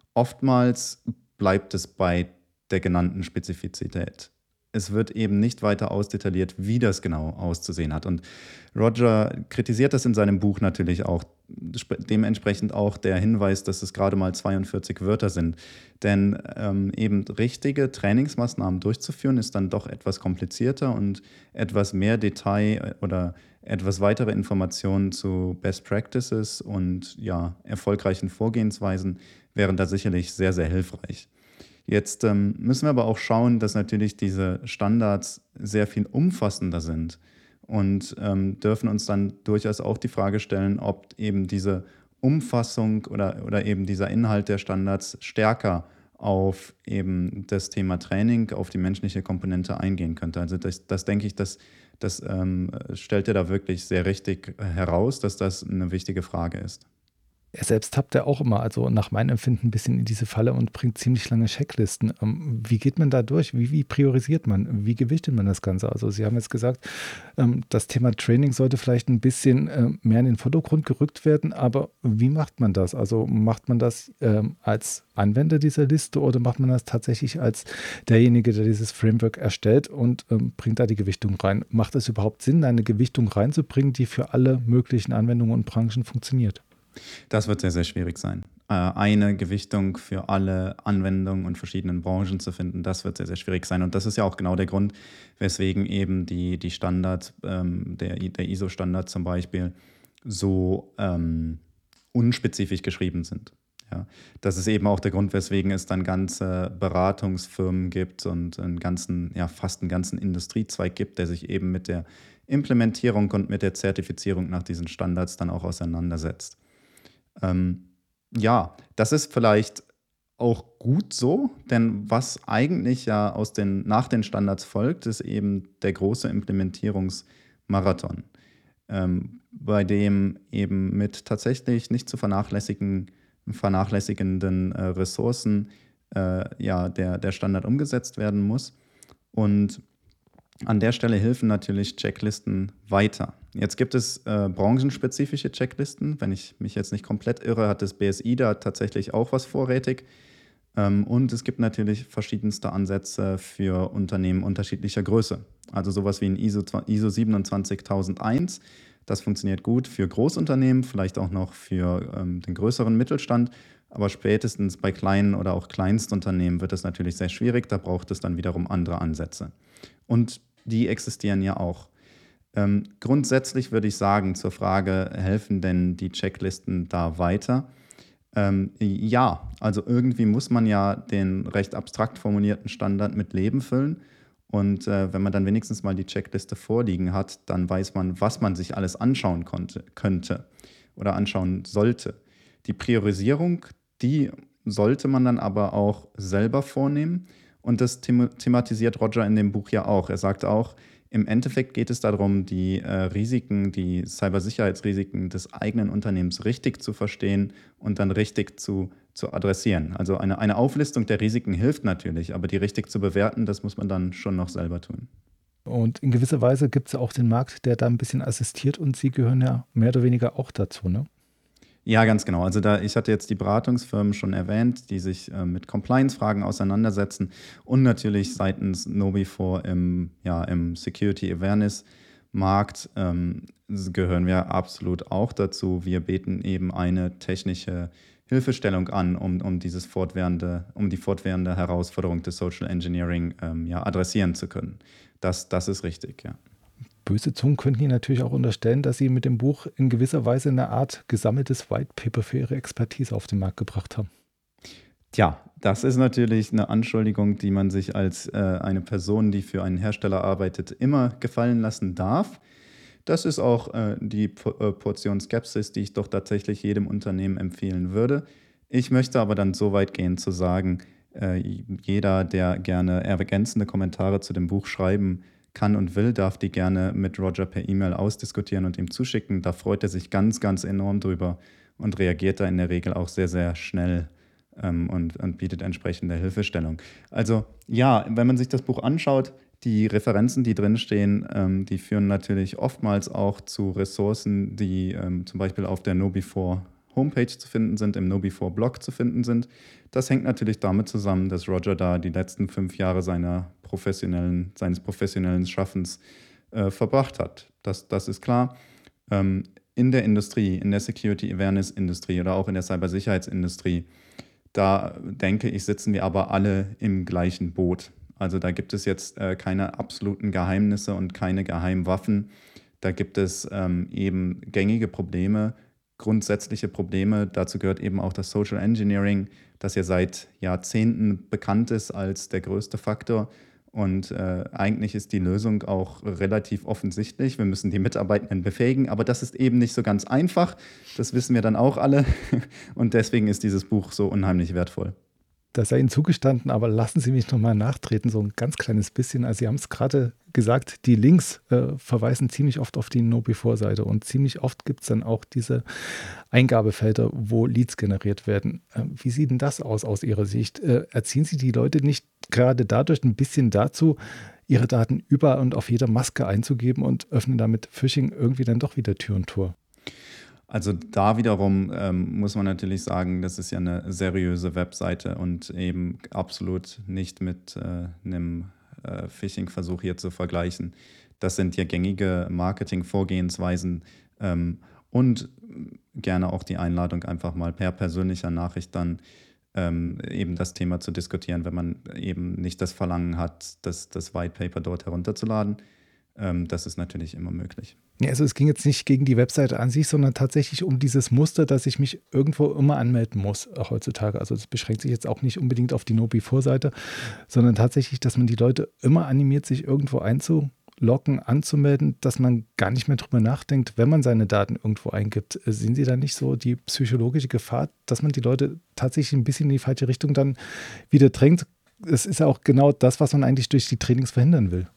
Oftmals bleibt es bei der genannten Spezifizität. Es wird eben nicht weiter ausdetailliert, wie das genau auszusehen hat. Und Roger kritisiert das in seinem Buch natürlich auch. Dementsprechend auch der Hinweis, dass es gerade mal 42 Wörter sind. Denn eben richtige Trainingsmaßnahmen durchzuführen, ist dann doch etwas komplizierter und etwas mehr Detail oder etwas weitere Informationen zu Best Practices und ja, erfolgreichen Vorgehensweisen wären da sicherlich sehr, sehr hilfreich. Jetzt müssen wir aber auch schauen, dass natürlich diese Standards sehr viel umfassender sind und dürfen uns dann durchaus auch die Frage stellen, ob eben diese Umfassung oder eben dieser Inhalt der Standards stärker auf eben das Thema Training, auf die menschliche Komponente eingehen könnte. Also das denke ich, das stellt er da wirklich sehr richtig heraus, dass das eine wichtige Frage ist. Er selbst tappt ja auch immer, also nach meinem Empfinden, ein bisschen in diese Falle und bringt ziemlich lange Checklisten. Wie geht man da durch? Wie priorisiert man? Wie gewichtet man das Ganze? Also Sie haben jetzt gesagt, das Thema Training sollte vielleicht ein bisschen mehr in den Vordergrund gerückt werden, aber wie macht man das? Also macht man das als Anwender dieser Liste oder macht man das tatsächlich als derjenige, der dieses Framework erstellt und bringt da die Gewichtung rein? Macht es überhaupt Sinn, eine Gewichtung reinzubringen, die für alle möglichen Anwendungen und Branchen funktioniert? Das wird sehr, sehr schwierig sein. Eine Gewichtung für alle Anwendungen und verschiedenen Branchen zu finden, das wird sehr, sehr schwierig sein. Und das ist ja auch genau der Grund, weswegen eben die Standards, der ISO-Standard zum Beispiel, so unspezifisch geschrieben sind. Ja, das ist eben auch der Grund, weswegen es dann ganze Beratungsfirmen gibt und fast einen ganzen Industriezweig gibt, der sich eben mit der Implementierung und mit der Zertifizierung nach diesen Standards dann auch auseinandersetzt. Das ist vielleicht auch gut so, denn was eigentlich ja nach den Standards folgt, ist eben der große Implementierungsmarathon, bei dem eben mit tatsächlich nicht zu vernachlässigenden Ressourcen der Standard umgesetzt werden muss. Und an der Stelle helfen natürlich Checklisten weiter. Jetzt gibt es branchenspezifische Checklisten. Wenn ich mich jetzt nicht komplett irre, hat das BSI da tatsächlich auch was vorrätig. Und es gibt natürlich verschiedenste Ansätze für Unternehmen unterschiedlicher Größe. Also sowas wie ein ISO 27001. Das funktioniert gut für Großunternehmen, vielleicht auch noch für den größeren Mittelstand. Aber spätestens bei kleinen oder auch Kleinstunternehmen wird es natürlich sehr schwierig. Da braucht es dann wiederum andere Ansätze. Und die existieren ja auch. Grundsätzlich würde ich sagen, zur Frage, helfen denn die Checklisten da weiter? Ja, also irgendwie muss man ja den recht abstrakt formulierten Standard mit Leben füllen. Und wenn man dann wenigstens mal die Checkliste vorliegen hat, dann weiß man, was man sich alles anschauen könnte oder anschauen sollte. Die Priorisierung, die sollte man dann aber auch selber vornehmen. Und das thematisiert Roger in dem Buch ja auch. Er sagt auch, im Endeffekt geht es darum, die Risiken, die Cybersicherheitsrisiken des eigenen Unternehmens richtig zu verstehen und dann richtig zu adressieren. Also eine Auflistung der Risiken hilft natürlich, aber die richtig zu bewerten, das muss man dann schon noch selber tun. Und in gewisser Weise gibt es ja auch den Markt, der da ein bisschen assistiert und Sie gehören ja mehr oder weniger auch dazu, ne? Ja, ganz genau. Also ich hatte jetzt die Beratungsfirmen schon erwähnt, die sich mit Compliance-Fragen auseinandersetzen und natürlich seitens KnowBe4 im Security Awareness-Markt gehören wir absolut auch dazu. Wir bieten eben eine technische Hilfestellung an, um die fortwährende Herausforderung des Social Engineering adressieren zu können. Das ist richtig, ja. Böse Zungen könnten Ihnen natürlich auch unterstellen, dass Sie mit dem Buch in gewisser Weise eine Art gesammeltes White Paper für Ihre Expertise auf den Markt gebracht haben. Tja, das ist natürlich eine Anschuldigung, die man sich als eine Person, die für einen Hersteller arbeitet, immer gefallen lassen darf. Das ist auch die Portion Skepsis, die ich doch tatsächlich jedem Unternehmen empfehlen würde. Ich möchte aber dann so weit gehen zu sagen, jeder, der gerne ergänzende Kommentare zu dem Buch schreiben kann und will, darf die gerne mit Roger per E-Mail ausdiskutieren und ihm zuschicken. Da freut er sich ganz, ganz enorm drüber und reagiert da in der Regel auch sehr, sehr schnell und bietet entsprechende Hilfestellung. Also ja, wenn man sich das Buch anschaut, die Referenzen, die drinstehen, die führen natürlich oftmals auch zu Ressourcen, die zum Beispiel auf der KnowBe4 Homepage zu finden sind, im KnowBe4 Blog zu finden sind. Das hängt natürlich damit zusammen, dass Roger da die letzten 5 Jahre seines professionellen Schaffens verbracht hat. Das ist klar. In der Industrie, in der Security Awareness Industrie oder auch in der Cybersicherheitsindustrie, da denke ich, sitzen wir aber alle im gleichen Boot. Also da gibt es jetzt keine absoluten Geheimnisse und keine Geheimwaffen. Da gibt es eben gängige Probleme, grundsätzliche Probleme. Dazu gehört eben auch das Social Engineering, das ja seit Jahrzehnten bekannt ist als der größte Faktor. Und eigentlich ist die Lösung auch relativ offensichtlich. Wir müssen die Mitarbeitenden befähigen, aber das ist eben nicht so ganz einfach. Das wissen wir dann auch alle. Und deswegen ist dieses Buch so unheimlich wertvoll. Das sei Ihnen zugestanden, aber lassen Sie mich nochmal nachtreten, so ein ganz kleines bisschen. Also Sie haben es gerade gesagt, die Links verweisen ziemlich oft auf die KnowBe4-Seite und ziemlich oft gibt es dann auch diese Eingabefelder, wo Leads generiert werden. Wie sieht denn das aus Ihrer Sicht? Erziehen Sie die Leute nicht gerade dadurch ein bisschen dazu, ihre Daten überall und auf jeder Maske einzugeben und öffnen damit Phishing irgendwie dann doch wieder Tür und Tor? Also da wiederum muss man natürlich sagen, das ist ja eine seriöse Webseite und eben absolut nicht mit einem Phishing-Versuch hier zu vergleichen. Das sind ja gängige Marketing-Vorgehensweisen und gerne auch die Einladung, einfach mal per persönlicher Nachricht dann eben das Thema zu diskutieren, wenn man eben nicht das Verlangen hat, das White Paper dort herunterzuladen. Das ist natürlich immer möglich. Ja, also es ging jetzt nicht gegen die Webseite an sich, sondern tatsächlich um dieses Muster, dass ich mich irgendwo immer anmelden muss heutzutage. Also das beschränkt sich jetzt auch nicht unbedingt auf die KnowBe4-Seite, sondern tatsächlich, dass man die Leute immer animiert, sich irgendwo einzuloggen, anzumelden, dass man gar nicht mehr drüber nachdenkt, wenn man seine Daten irgendwo eingibt. Sehen Sie da nicht so die psychologische Gefahr, dass man die Leute tatsächlich ein bisschen in die falsche Richtung dann wieder drängt? Es ist ja auch genau das, was man eigentlich durch die Trainings verhindern will.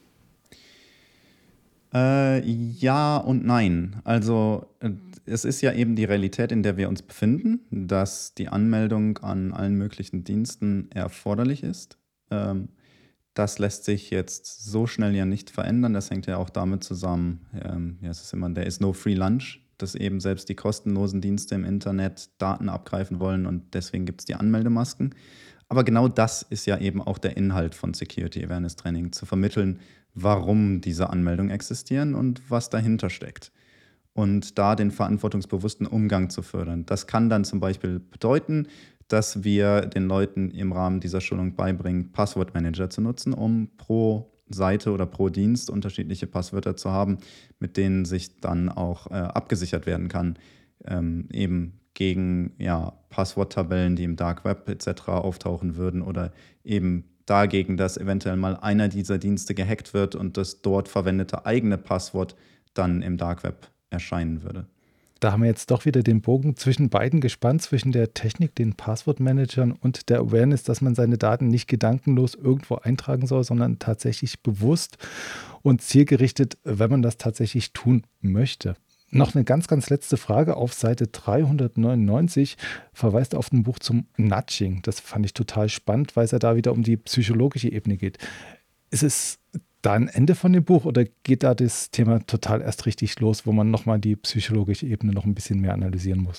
Ja und nein. Also es ist ja eben die Realität, in der wir uns befinden, dass die Anmeldung an allen möglichen Diensten erforderlich ist. Das lässt sich jetzt so schnell ja nicht verändern. Das hängt ja auch damit zusammen, es ist immer, there is no free lunch, dass eben selbst die kostenlosen Dienste im Internet Daten abgreifen wollen und deswegen gibt es die Anmeldemasken. Aber genau das ist ja eben auch der Inhalt von Security Awareness Training, zu vermitteln, warum diese Anmeldungen existieren und was dahinter steckt. Und da den verantwortungsbewussten Umgang zu fördern. Das kann dann zum Beispiel bedeuten, dass wir den Leuten im Rahmen dieser Schulung beibringen, Passwortmanager zu nutzen, um pro Seite oder pro Dienst unterschiedliche Passwörter zu haben, mit denen sich dann auch abgesichert werden kann, eben gegen Passworttabellen, die im Dark Web etc. auftauchen würden oder eben dagegen, dass eventuell mal einer dieser Dienste gehackt wird und das dort verwendete eigene Passwort dann im Dark Web erscheinen würde. Da haben wir jetzt doch wieder den Bogen zwischen beiden gespannt, zwischen der Technik, den Passwortmanagern und der Awareness, dass man seine Daten nicht gedankenlos irgendwo eintragen soll, sondern tatsächlich bewusst und zielgerichtet, wenn man das tatsächlich tun möchte. Noch eine ganz, ganz letzte Frage. Auf Seite 399 verweist auf ein Buch zum Nudging. Das fand ich total spannend, weil es ja da wieder um die psychologische Ebene geht. Ist es da ein Ende von dem Buch oder geht da das Thema total erst richtig los, wo man nochmal die psychologische Ebene noch ein bisschen mehr analysieren muss?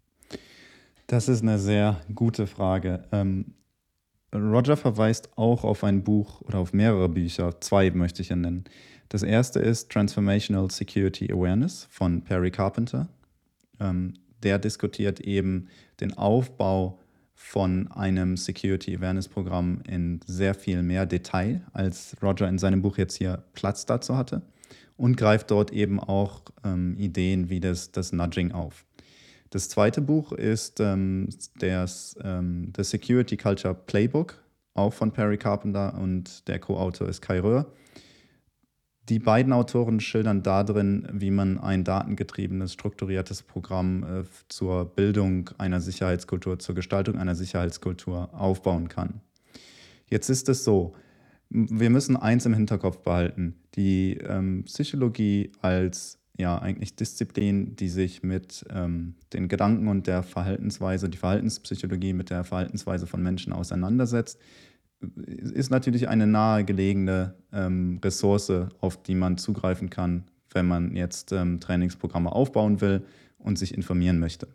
Das ist eine sehr gute Frage. Roger verweist auch auf ein Buch oder auf mehrere Bücher, 2 möchte ich ja nennen. Das erste ist Transformational Security Awareness von Perry Carpenter. Der diskutiert eben den Aufbau von einem Security Awareness Programm in sehr viel mehr Detail, als Roger in seinem Buch jetzt hier Platz dazu hatte, und greift dort eben auch Ideen wie das Nudging auf. Das zweite Buch ist The Security Culture Playbook, auch von Perry Carpenter, und der Co-Autor ist Kai Röhr. Die beiden Autoren schildern darin, wie man ein datengetriebenes, strukturiertes Programm zur Bildung einer Sicherheitskultur, zur Gestaltung einer Sicherheitskultur aufbauen kann. Jetzt ist es so, wir müssen eins im Hinterkopf behalten: Die Psychologie als eigentlich Disziplin, die sich mit den Gedanken und der Verhaltensweise, die Verhaltenspsychologie mit der Verhaltensweise von Menschen auseinandersetzt, ist natürlich eine nahegelegene Ressource, auf die man zugreifen kann, wenn man jetzt Trainingsprogramme aufbauen will und sich informieren möchte.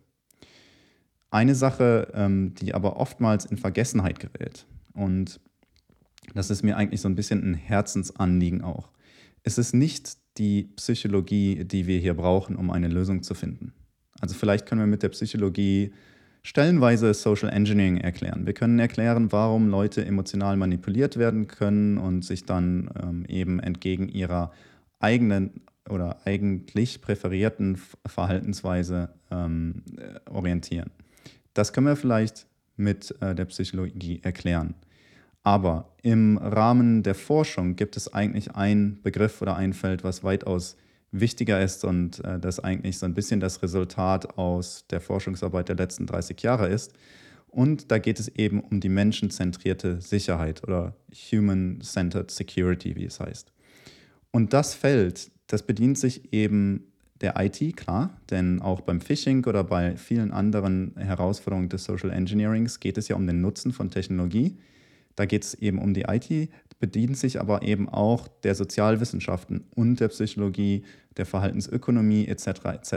Eine Sache, die aber oftmals in Vergessenheit gerät, und das ist mir eigentlich so ein bisschen ein Herzensanliegen auch: Es ist nicht die Psychologie, die wir hier brauchen, um eine Lösung zu finden. Also vielleicht können wir mit der Psychologie stellenweise Social Engineering erklären. Wir können erklären, warum Leute emotional manipuliert werden können und sich dann eben entgegen ihrer eigenen oder eigentlich präferierten Verhaltensweise orientieren. Das können wir vielleicht mit der Psychologie erklären. Aber im Rahmen der Forschung gibt es eigentlich einen Begriff oder ein Feld, was weitaus wichtiger ist und das eigentlich so ein bisschen das Resultat aus der Forschungsarbeit der letzten 30 Jahre ist. Und da geht es eben um die menschenzentrierte Sicherheit oder Human-Centered Security, wie es heißt. Und das Feld, das bedient sich eben der IT, klar, denn auch beim Phishing oder bei vielen anderen Herausforderungen des Social Engineerings geht es ja um den Nutzen von Technologie. Da geht es eben um die IT, bedient sich aber eben auch der Sozialwissenschaften und der Psychologie, der Verhaltensökonomie etc. etc.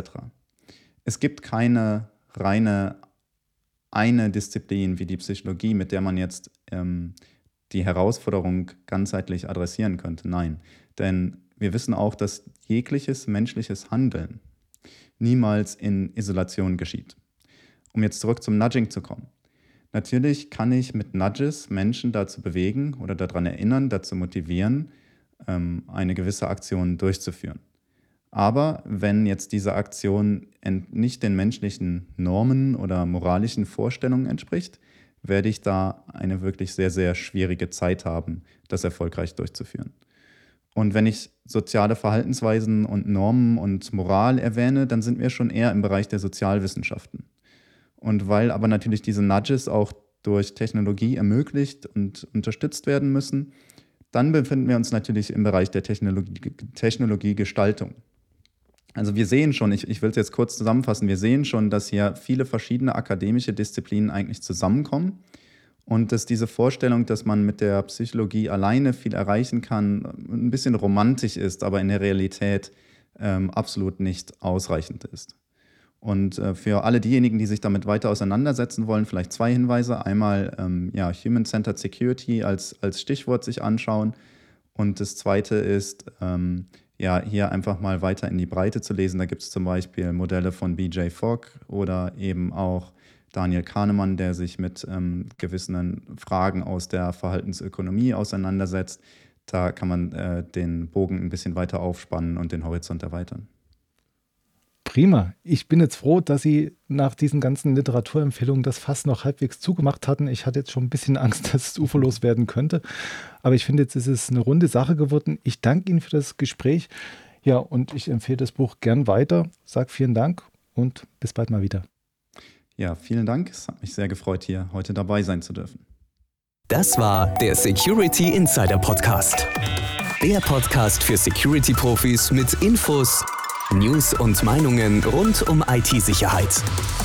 Es gibt keine reine eine Disziplin wie die Psychologie, mit der man jetzt die Herausforderung ganzheitlich adressieren könnte. Nein, denn wir wissen auch, dass jegliches menschliches Handeln niemals in Isolation geschieht. Um jetzt zurück zum Nudging zu kommen. Natürlich kann ich mit Nudges Menschen dazu bewegen oder daran erinnern, dazu motivieren, eine gewisse Aktion durchzuführen. Aber wenn jetzt diese Aktion nicht den menschlichen Normen oder moralischen Vorstellungen entspricht, werde ich da eine wirklich sehr, sehr schwierige Zeit haben, das erfolgreich durchzuführen. Und wenn ich soziale Verhaltensweisen und Normen und Moral erwähne, dann sind wir schon eher im Bereich der Sozialwissenschaften. Und weil aber natürlich diese Nudges auch durch Technologie ermöglicht und unterstützt werden müssen, dann befinden wir uns natürlich im Bereich der Technologiegestaltung. Also wir sehen schon, ich will es jetzt kurz zusammenfassen, wir sehen schon, dass hier viele verschiedene akademische Disziplinen eigentlich zusammenkommen und dass diese Vorstellung, dass man mit der Psychologie alleine viel erreichen kann, ein bisschen romantisch ist, aber in der Realität absolut nicht ausreichend ist. Und für alle diejenigen, die sich damit weiter auseinandersetzen wollen, vielleicht 2 Hinweise. Einmal Human-Centered Security als Stichwort sich anschauen. Und das zweite ist, hier einfach mal weiter in die Breite zu lesen. Da gibt es zum Beispiel Modelle von B.J. Fogg oder eben auch Daniel Kahnemann, der sich mit gewissen Fragen aus der Verhaltensökonomie auseinandersetzt. Da kann man den Bogen ein bisschen weiter aufspannen und den Horizont erweitern. Prima. Ich bin jetzt froh, dass Sie nach diesen ganzen Literaturempfehlungen das Fass noch halbwegs zugemacht hatten. Ich hatte jetzt schon ein bisschen Angst, dass es uferlos werden könnte. Aber ich finde, jetzt ist es eine runde Sache geworden. Ich danke Ihnen für das Gespräch. Ja, und ich empfehle das Buch gern weiter. Sag vielen Dank und bis bald mal wieder. Ja, vielen Dank. Es hat mich sehr gefreut, hier heute dabei sein zu dürfen. Das war der Security Insider Podcast. Der Podcast für Security-Profis mit Infos, News und Meinungen rund um IT-Sicherheit.